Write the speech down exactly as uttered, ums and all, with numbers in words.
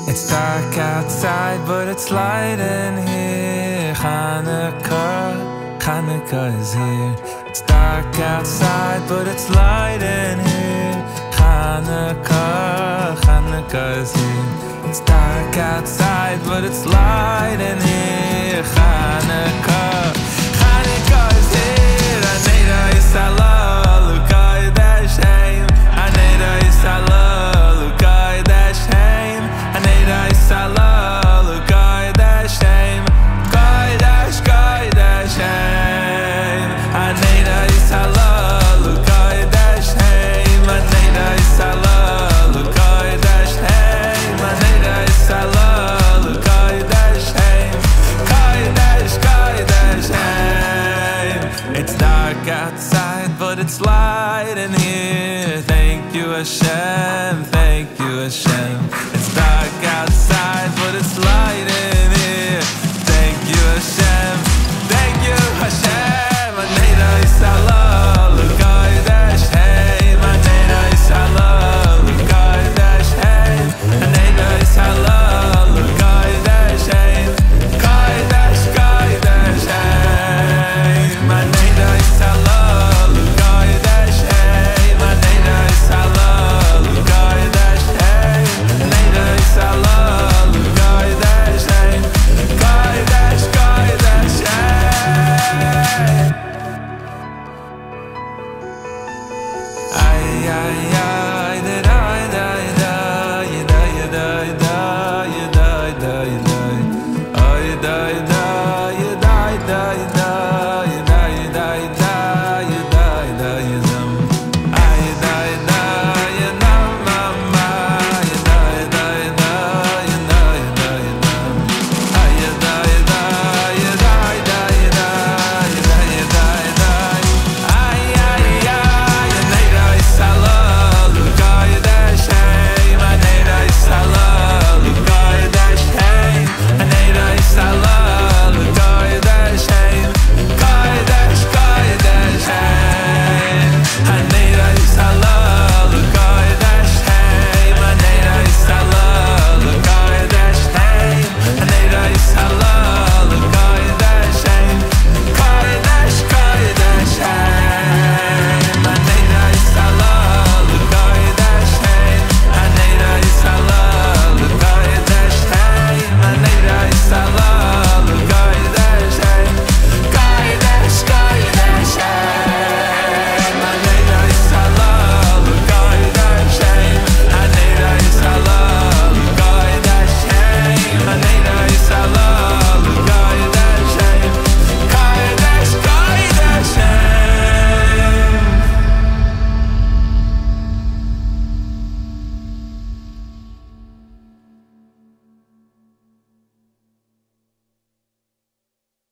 It's dark outside, but it's light in here. Hanukkah, Hanukkah is here. It's dark outside, but it's light in here. Hanukkah, Hanukkah is here. It's dark outside, but it's light in here. Hanukkah, Hanukkah is here. Aneda Yisrael, Lukai Dashem. Aneda Yisrael, Lukai Dashem. Aneda Yisrael, Lukai Dashem. Kai Dash, Kai Dashem. Aneda Yisrael, Lukai Dashem. Aneda Yisrael, Lukai Dashem. Aneda Yisrael, Lukai Dashem. Kai Dash, Kai Dashem. It's dark outside, but it's light in here. Thank you, Hashem.